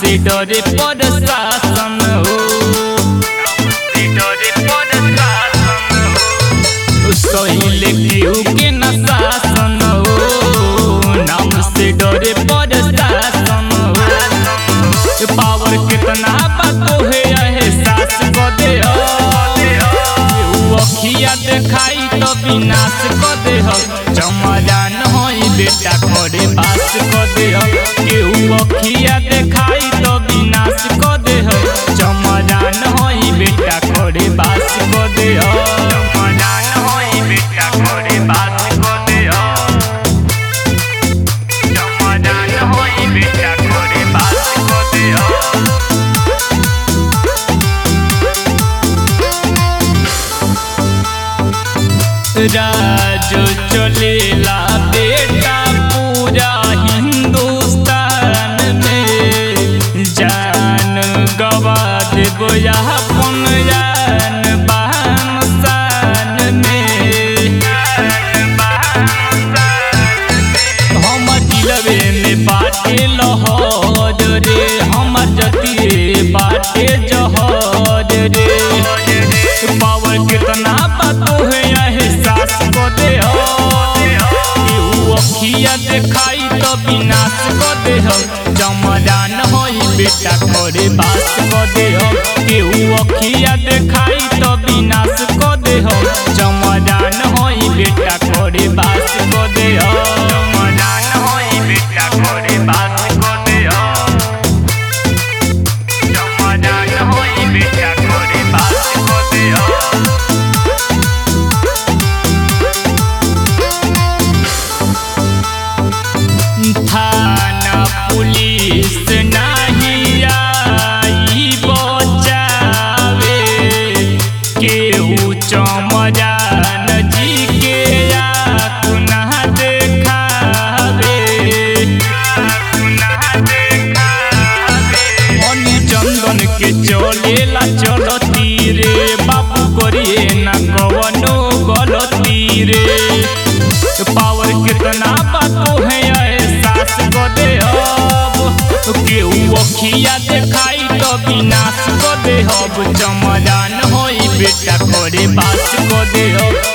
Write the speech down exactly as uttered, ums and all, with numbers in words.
से डरे प्रशासन हो, से डरे प्रशासन हो, सहिले केहू के न शासन हो, नाम से डरे प्रशासन हो। पावर कितना बातो है एहसास कर दे, अखिया देखाई तो विनाश कर दे, चमरान होई बेटा करे बास कर दे, केहू अखिया देखाई तो विनाश कर दे, चमरान होई बेटा करे बास कर दे, चमरान होई बेटा करे बास कर दे, चमरान होई बेटा करे बास कर दे। राज चलेला बेटा पूरा हिंदुस्तान में, जान गवा देबो अपन जान बहन शान में। हमर दिलवे में बाटे लहर रे, हमर जतिए बाटे जहर रे, पावर कितना बातो है एहसास कर दे, केहू अखिया देखाई तो विनाश कर दे, चमरान होई बेटा करे बास कर दे, केहू अखिया देखाई तो विनाश कर दे, चमरान होई बेटा करे बास कर दे, चमरान होई बेटा करे बास कर दे, चमरान होई बेटा करे बास कर दे। थाना पुलिस नहीं आई बचावे, केहू चमरान जी के आँख ना देखावे, अनी चंदन के चलेला चलती रे, बाबू करिए ना कवनो गलती रे, पावर कितना बातो है एहसास कर दे, केहू अखिया देखाई तो विनाश कर दे, चमरान होई बेटा करे बास कर दे।